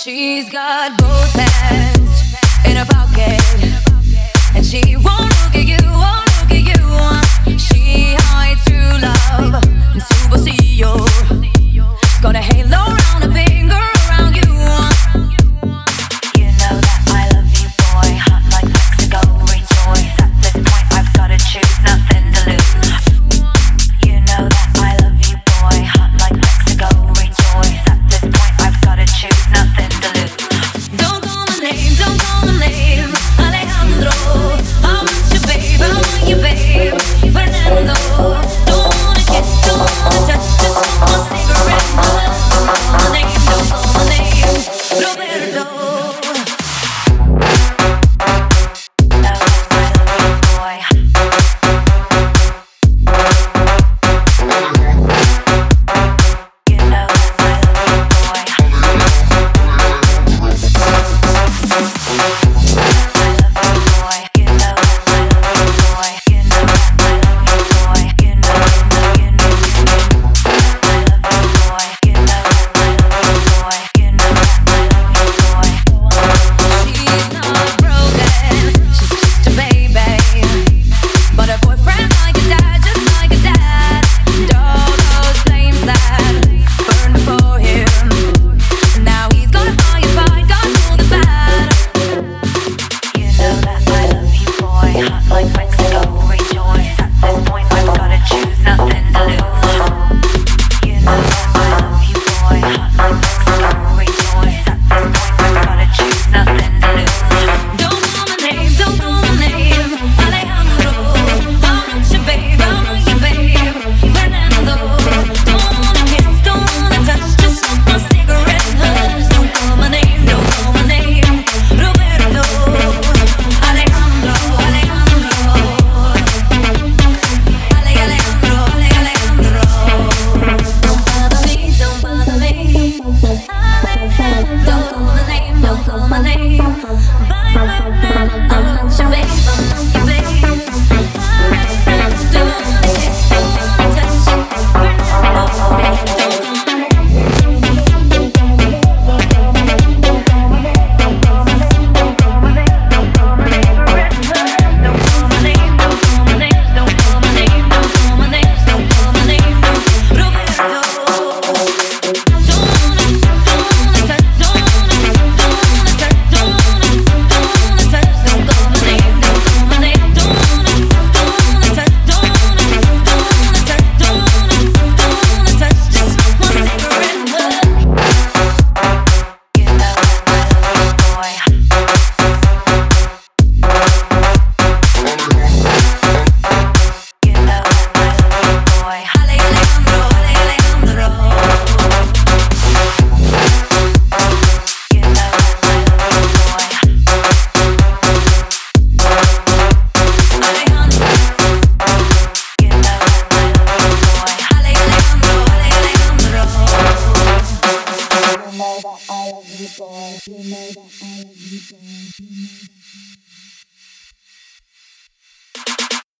She's got both hands in her pocket, and she won't look at you, won't look at you. She hides true love in superstition. She's got a halo around her finger, around you. You know that I love you, boy. Hot like Mexico, rejoice. At this point, I've gotta choose, nothing to lose. You know that I love you, boy. Hot like Mexico, rejoice. At this point, I've gotta choose, nothing to lose. Don't call my name, don't call my name, Alejandro. I want you, babe, I want you, babe, Fernando. Don't wanna kiss, don't wanna touch, just want my cigarette. Don't call my name, don't call my name, Roberto. I love you, boy. You know that I love you, boy. You know that.